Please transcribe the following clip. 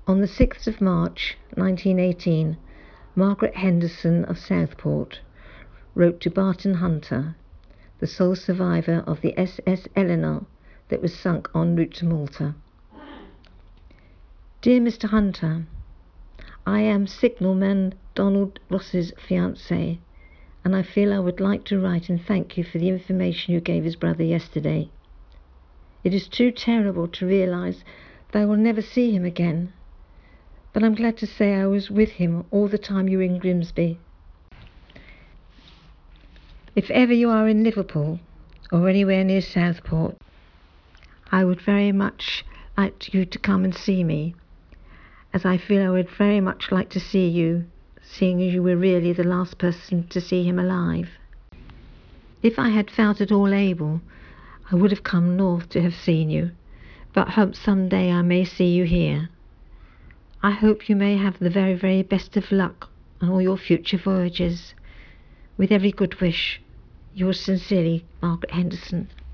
On the 6th of March 1918, Margaret Henderson of Southport wrote to Barton Hunter, the sole survivor of the SS Eleanor that was sunk en route to Malta. Dear Mr. Hunter, I am Signalman Donald Ross's fiancée, and I feel I would like to write and thank you for the information you gave his brother yesterday. It is too terrible to realise that I will never see him again, but I'm glad to say I was with him all the time you were in Grimsby. If ever you are in Liverpool or anywhere near Southport, I would very much like you to come and see me, as I feel I would very much like to see you, seeing as you were really the last person to see him alive. If I had felt at all able, I would have come north to have seen you, but hope some day I may see you here. I hope you may have the very, very best of luck on all your future voyages. With every good wish, yours sincerely, Margaret Henderson.